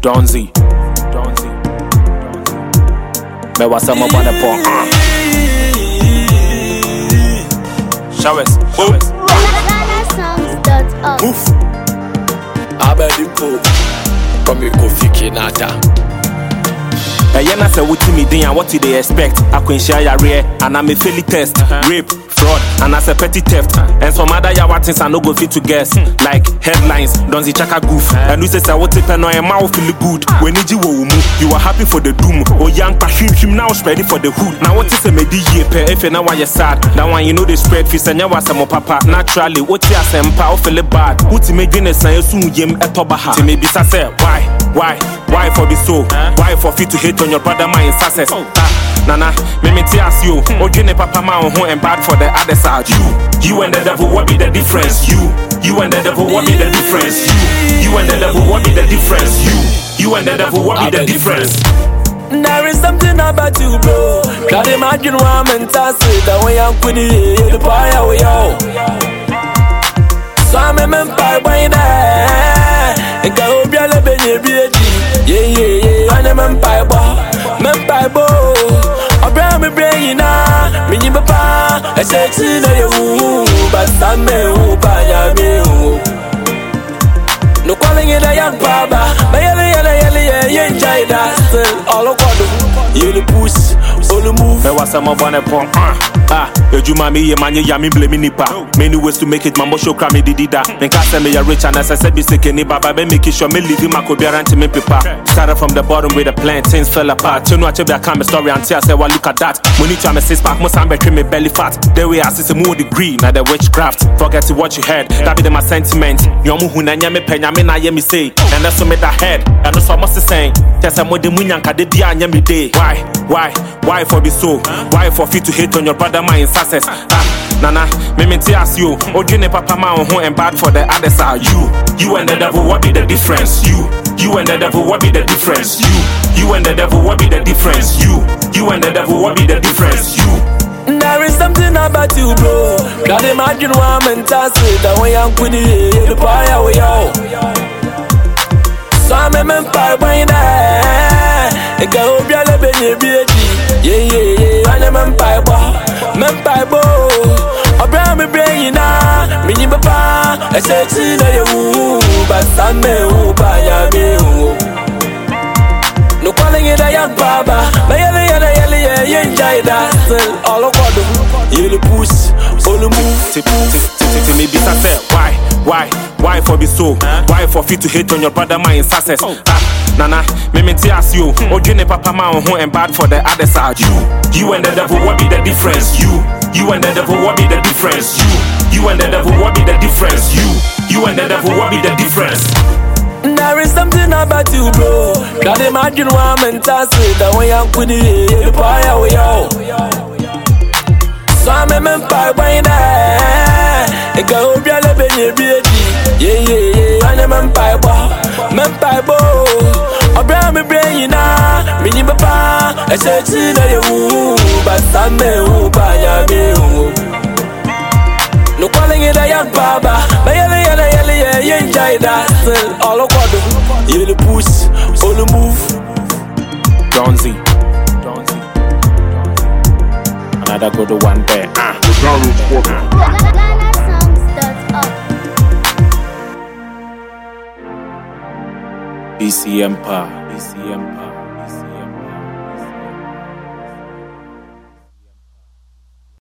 Donzi. Me was some about the pong. Showers. Move. Abediko. Come Kofi Kinata. Yana say what me then what they expect. I can share your rare and I'm a fairly test. Rape, fraud, and as a petty theft. And some other things I no go fit to guess. Like headlines, Donzi Chaka goof. And we say what tip and I mouth feel good. When you are happy for the doom. Oh young him now ready for the hood. Now what is a medi year if you know why you're sad. That one you know the spread feast and you was some papa. Naturally, what you are power feel bad. What you make Guinness and you soon yem at Tobaha. To maybe say why for the soul? Why for fit to hate on your brother my success? Nana, me ask you. Ojine papa ma on and bad for the other side. You and the devil, what be the difference? You and the devil, what be the difference? You and the devil, what be the difference? You and the devil, what be the difference? There is something about you, bro. Can't imagine why I'm fantastic. The way I'm putting the fire we all. So I'm a man by there. And go be a little bit. Yeah. I'm a man by bo. Abraham brain na me papa. I said to you, but some me by me. No calling it a young baba. Enjoy that still all of what you push, all the move. There was some of one upon you mami man yami blame nipa. Many ways to make it mambo show crame dida. Then cast me a rich and as I said be sick any baba be make sure me leave him a could be around to me paper. Started from the bottom with the plan, things fell apart. You know I tell you I can't story until I say well look at that. When you try me 6 pack must be me belly fat. There we are see more degree now the witchcraft. Forget what you heard. That be my sentiment. Yomu hunanya me penya me na ye me say. And that's what made that head. And that's what must saying. Tell some more the munyanka de dia nya me day. Why for the soul? Why for fit to hate on your brother my success? Nana, me ask you. Ojine papa ma on and bad for the other side. You and the devil, what be the difference? You and the devil, what be the difference? You and the devil, what be the difference? You and the devil, what be the difference? There is something about you, bro. Can't imagine why I'm fantastic. The way I'm putting the fire we all. So I'm a man by there. And go be a little bit. Yeah. I'm a man by bo. Abraham brain na me papa. I said to you, but some me by me. No calling it a young baba. Enjoy that still all of what you push, all the move. To me be say why for the soul? Why for fit to hate on your brother my success? Nana, me ask you. Ojine papa ma on and bad for the other side. You and the devil, what be the difference? You and the devil, what be the difference? You and the devil, what be the difference? You and the devil, what be the difference? There is something about you, bro. Can't imagine why I'm fantastic. The way I'm putting the fire we all. So I'm a man by there. And go be a little bit. Yeah. I'm a man by bo. Abraham brain na me papa. I said to you, but some me by me. No calling it a young baba. Enjoy that still all of what you push, all the move. Donzi. Another good one there. BC Empire.